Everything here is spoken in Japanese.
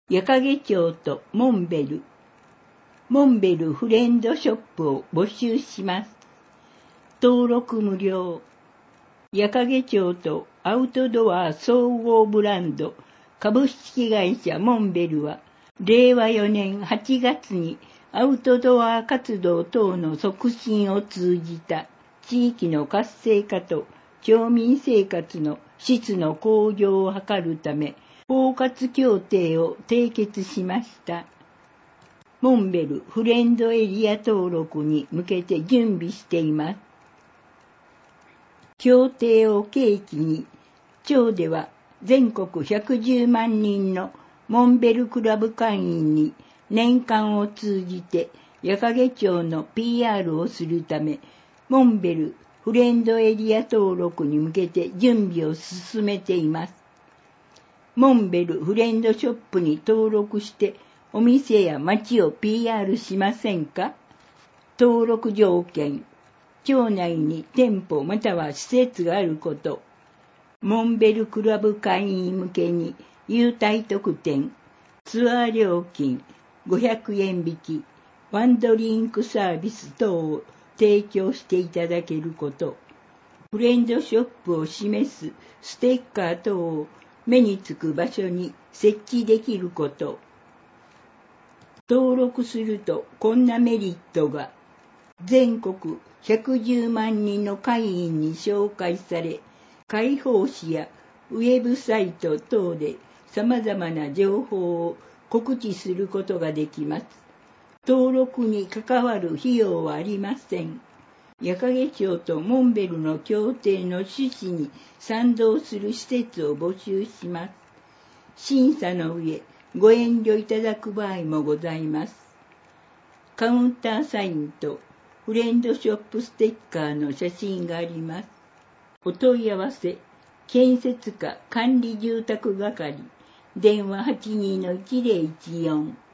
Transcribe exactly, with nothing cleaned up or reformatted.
矢掛町とモンベル、モンベルフレンドショップを募集します。登録無料。矢掛町とアウトドア総合ブランド株式会社モンベルは、れいわよねんはちがつにアウトドア活動等の促進を通じた地域の活性化と町民生活の質の向上を図るため、包括協定を締結しました。モンベルフレンドエリア登録に向けて準備しています。協定を契機に、町では全国ひゃくじゅうまんにんのモンベルクラブ会員に年間を通じて矢掛町の ピーアール をするため、モンベルフレンドエリア登録に向けて準備を進めています。モンベルフレンドショップに登録してお店や町を ピーアール しませんか？登録条件、町内に店舗または施設があること、モンベルクラブ会員向けに優待特典、ツアー料金ごひゃくえん引き、ワンドリンクサービス等を提供していただけること、フレンドショップを示すステッカー等を目につく場所に設置できること。登録するとこんなメリットが、全国ひゃくじゅうまんにんの会員に紹介され、会報誌やウェブサイト等で様々な情報を告知することができます。登録に関わる費用はありません。矢掛町とモンベルの協定の趣旨に賛同する施設を募集します。審査の上、ご遠慮いただく場合もございます。カウンターサインとフレンドショップステッカーの写真があります。お問い合わせ、建設課管理住宅係、電話 はちにーのいちぜろいちよん。